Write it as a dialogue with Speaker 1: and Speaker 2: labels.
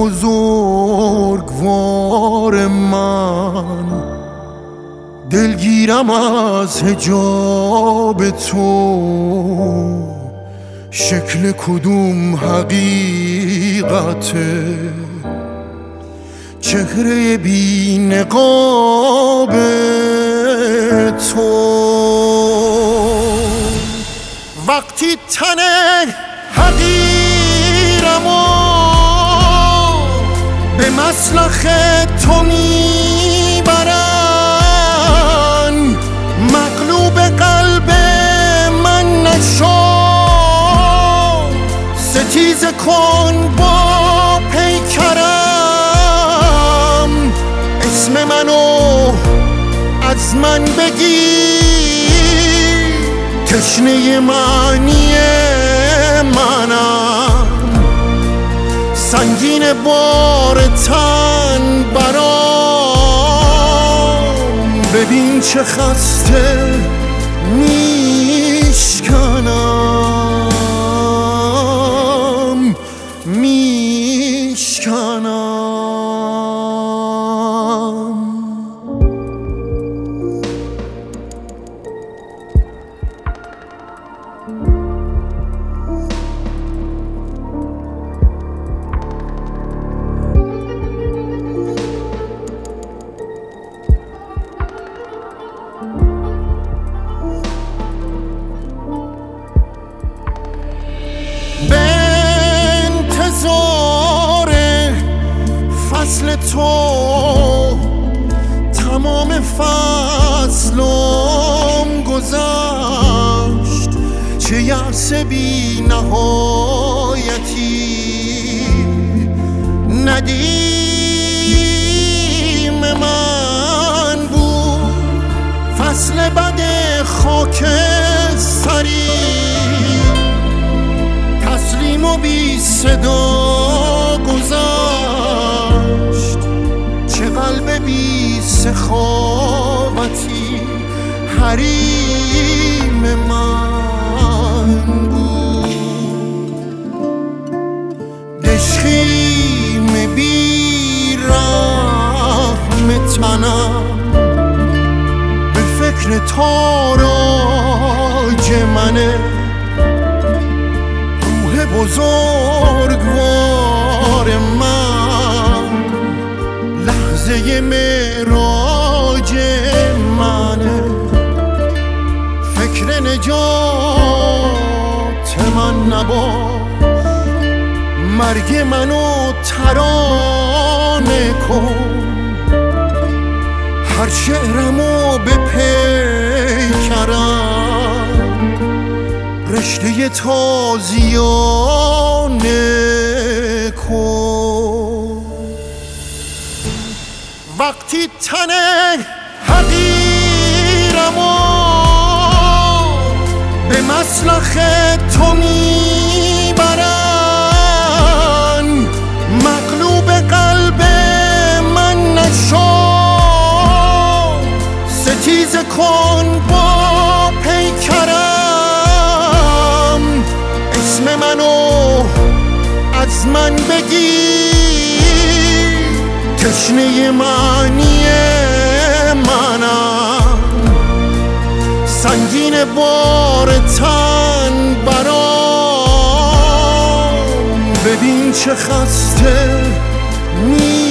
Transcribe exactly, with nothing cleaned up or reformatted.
Speaker 1: بزرگوار من، دلگیرم از حجاب تو، شکل کدوم حقیقته؟ چهره بی نقاب تو. وقتی تن حقیرم و به مسلخ تو میبرن، مغلوب قلب من نشو، ستیز کن با پیکرم، اسم منو از من بگیر، تشنه معنی منم، سنگین بار تن برام، ببین چه خسته میشکنم میشکنم. به انتظار فصل تو تمام فصلم گذشت، چه یأس بی نهایتی ندیم من بود، فصل بد خاک سری تسلیم و بی صدا گذشت، چه قلب بی سخاوتی حریم من بود، دشخیم بی رحم تنم به فکر تاراج منه، بزرگوار من لحظه معراج منه، فکر نجات من نباش، مرگ منو ترانه کن، هر شعرمو به پیکرم، رشته تازیانه کن. وقتی تن حقیرم و به مسلخ تو میبرن، مغلوب قلب من نشو، ستیز کن با پیکرم، اسم منو از من بگیر، تشنه معنی منم، سنگین بار تن برام، ببین چه خسته می